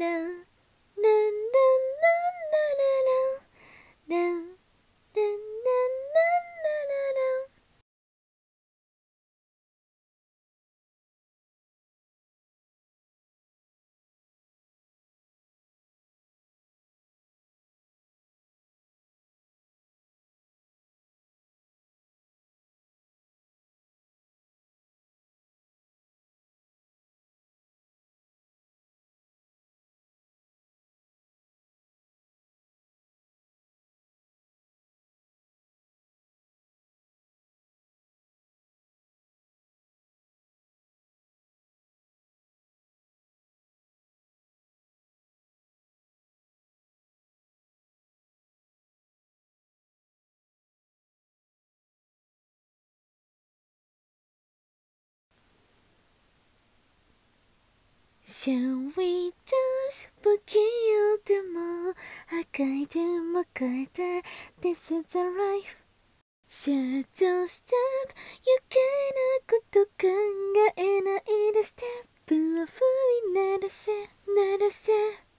Shall we dance? 不器用でも赤いでも変えて This is the life Shadow step 余計なこと考えないでステップを踏み鳴らせ鳴らせ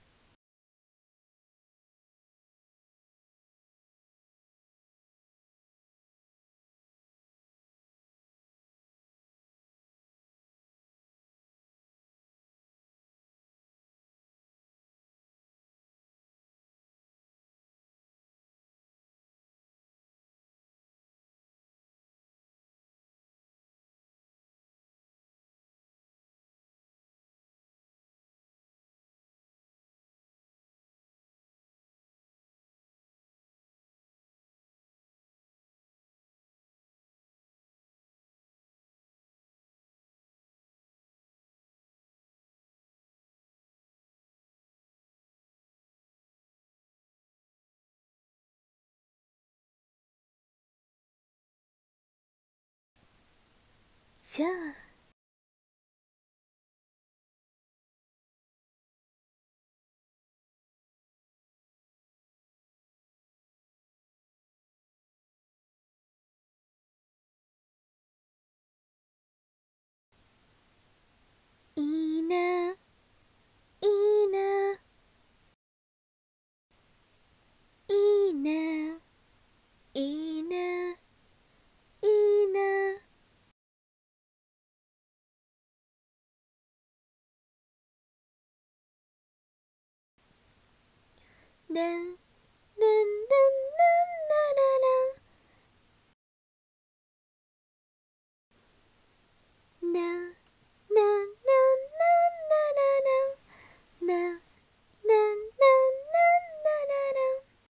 じゃあいいないいないいないいないいなね